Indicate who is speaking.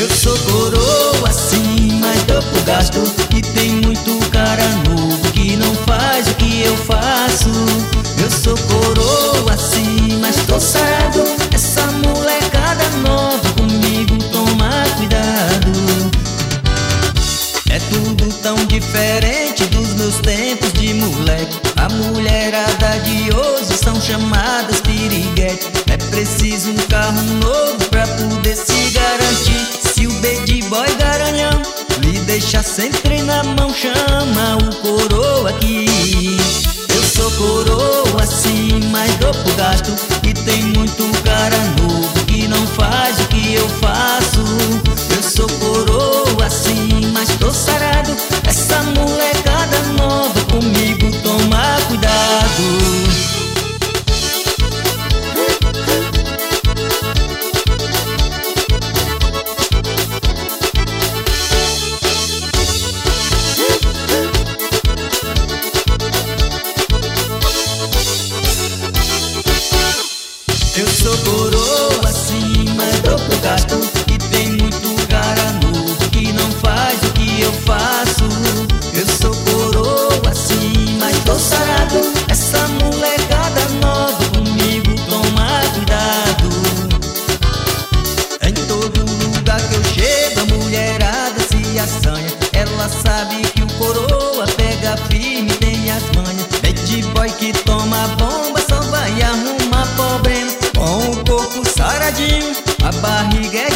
Speaker 1: Eu sou coroa sim, mas dou pro gasto. E tem muito cara novo que não faz o que eu faço. Eu sou coroa sim, mas tô sarado. Essa molecada nova comigo toma cuidado. É tudo tão diferente dos meus tempos de moleque. A mulherada de hoje são chamadas piriguete. É preciso um carro novo pra poder se garantir. Se o bad boy garanhão lhe deixa sempre na mão, chama o coroa aqui. Eu sou coroa sim, mas dou pro gasto. E tem muito cara novo que não faz o que eu faço. Eu sou coroa sim, mas tô sarado. Essa molecada nova comigo toma cuidado. Eu sou coroa sim, mas dou pro gasto. E tem muito cara novo que não faz o que eu faço. Eu sou coroa sim, mas tô sarado. Essa molecada nova comigo toma cuidado. Em todo lugar que eu chego a mulherada se assanha. Ela sabe que o coroa pega firme e tem as manhas. Bad boy que toma bomba só vai arrumar problema. Com o corpo saradinho, a barriga é